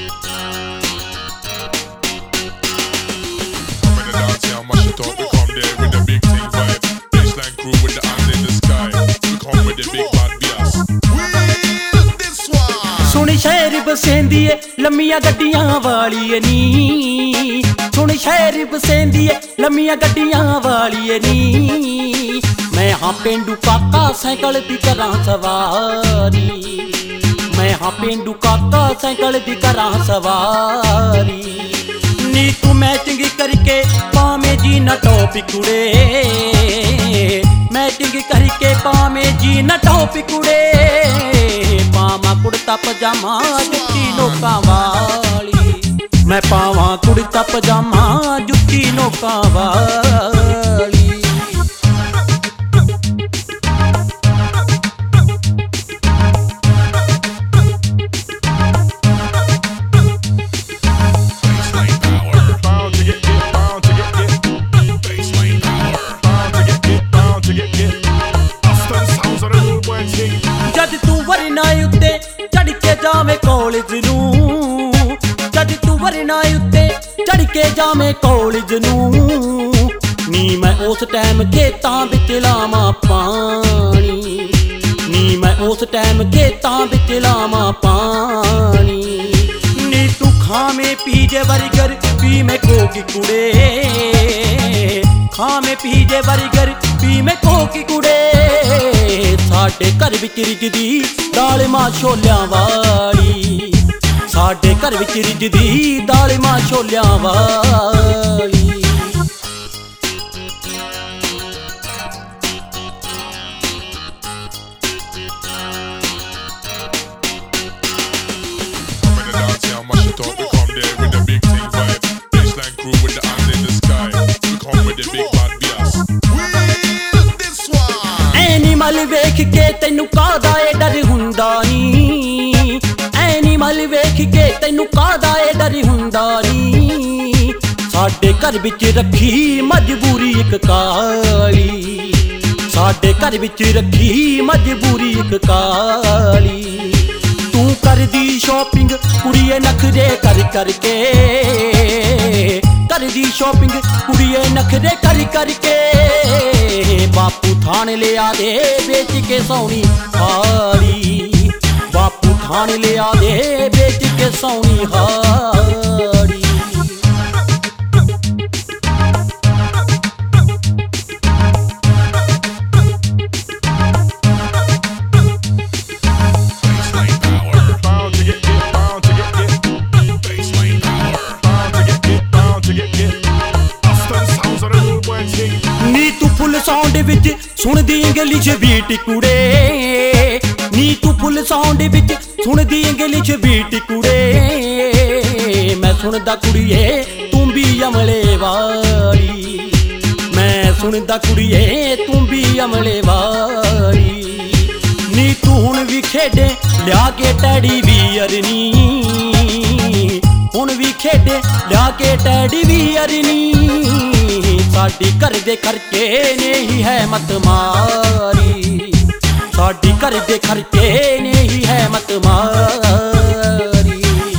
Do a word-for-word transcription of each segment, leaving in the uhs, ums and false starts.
सुन शहर बसेंदी है लम्मियां गड्डियां वाली है नी। सुन शहर बसेंदी है लम्मियां गड्डियां वाली है नी। मैं हाँ पेंडू काका साइकिल दी करां सवारी। मैं हाँ पेंडू काका साइकिल दी करां सवारी। नी तू मैचिंग करके पावे जी ना टॉपी कुड़े। मैचिंग करके पावे जी ना टॉपी कुड़े। पावा कुड़ता पजामा जुत्ती नोकां वाली। मैं पावा कुड़ता पजामा जुत्ती नोकां वाली। जद तू वरना उत्ते चढ़ के जावे कॉलेज नूं। जद तू वरना उत्ते चढ़ के जावे कॉलेज नूं। नी मैं उस टाइम खेतां विच लावां पानी। नी मैं उस टाइम खेतां विच लावां पानी। नी तू खावे पीजे बर्गर पी मैं कोकी कुड़े। खावे पीजे बर्गर पी मैं कोकी कुड़े। साडे घर विच रिजदी दाल मां छोलियां वाली। साडे घर विच रिजदी दाल मां छोलियां वाली। एनिमल वेख के तैनू कादा ए डर हुंदा नी। एनिमल वेख के तैनू कादा ए डर हुंदा नी। साडे घर विच रखी मजबूरी इक काली। साडे घर विच रखी मजबूरी इक काली। तू करदी शॉपिंग कुड़िए नखरे कर करके। करदी शॉपिंग कुड़िए नखरे कर करके। बापू थान ले आ दे बेच के सौनी हारी। बापू थान ले आ दे बेच के सौनी हारी। नी तू फुल साउंड विच सुनदी इंग्लिश बीट कुड़े। नी तू फुल साउंड विच सुनदी इंग्लिश बीट कुड़े। मैं सुनदा कुड़िए तू भी अमले वाली। मैं सुनदा कुड़िए तू भी अमले वाली। नी तू हुण भी खेडे लिया के टैडी बीयर नी। हुण भी खेडे लिया के टैडी बीयर नी। साडी घर दे खर्चे ने ही है मत मारी। साडी घर दे खर्चे ने ही है मत मारी।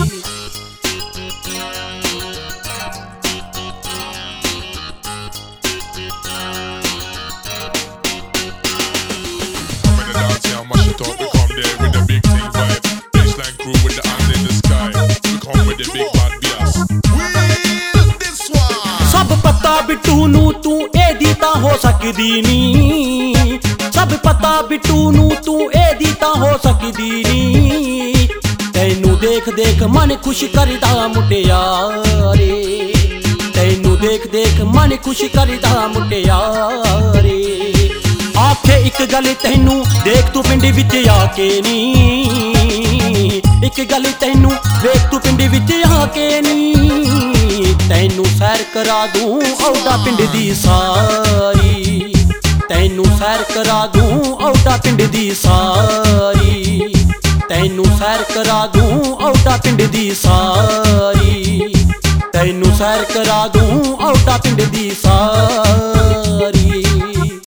सब पता बिट्टू नू तू एदी तां हो सकदी नी। सब पता बिट्टू नू तू एदी तां हो सकदी नी। तैनू देख देख मन खुश करदा मुटियारे। तैनू देख देख मन खुश करदा मुटियारे। आखे एक गल तैनू देख तू पिंड विच आके नी। एक गल तैनू देख तू पिंड विच आके नी। तैनू सैर करा दूं औदा पिंड दी सारी। तैनू सैर करा दूं औदा पिंड दी सारी। तैनू सैर करा दूं औदा पिंड दी सारी। तैनू सैर करा दूं औदा पिंड दी सारी।